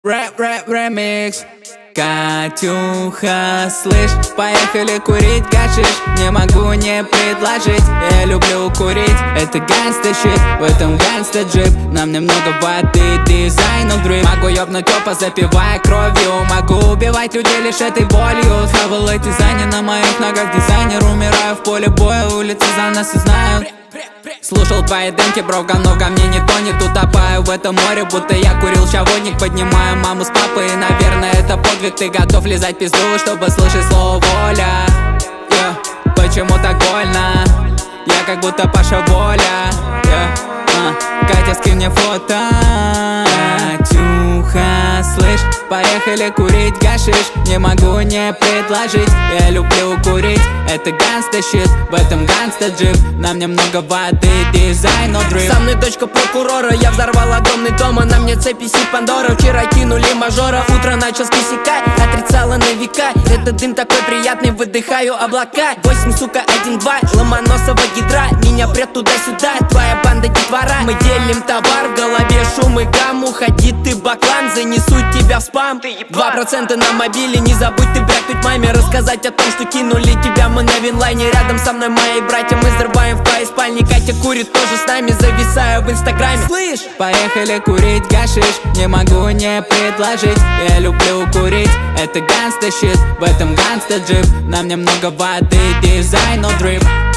Ремикс. Катюха, слышь, поехали курить гашиш. Не могу не предложить, я люблю курить. Это гангста щит, в этом гангста джип. Нам немного воды, дизайн дрip. Могу ёбнуть опа, запивая кровью. Могу убивать людей лишь этой болью. Хавал дизайнер на моих ногах, дизайнер. Умираю в поле боя, улицы за нас и знают. Слушал твои демки, бро, говно в говне не тонет. Утопаю в этом море, будто я курил чавонник. Поднимаю маму с папой, и, наверное, это подвиг. Ты готов лизать пизду, чтобы слышать слово воля? Почему так больно? Я как будто Паша Воля. Катя, скинь мне фото. Катюха, слышь, поехали курить гашиш. Не могу не предложить, я люблю курить. Это гангста щит, в этом гангста джип. Нам немного воды, дизайн дрip. Со мной дочка прокурора, я взорвал огромный дом, а на мне цепи си Пандора. Вчера кинули мажора, утро начал с косяка. Отрицала на века, этот дым такой приятный, выдыхаю облака. 8, сука, 1-2, Ломоносова гидра. Меня прет туда-сюда, твоя банда детвора. Мы делим товар, в голове шум и гам. Уходи ты баклан, занесу тебя в спам. 2% на мобиле, не забудь ты брякнуть маме. Рассказать о том, что кинули тебя мы на винлайне. Рядом со мной мои братья, мы взрываем в твоей спальне. Катя курит тоже с нами, зависаю в инстаграме. Слышь, поехали курить гашиш. Не могу не предложить, я люблю курить. Это гангста щит, в этом гангста джип. Нам немного воды, дизайн дрip.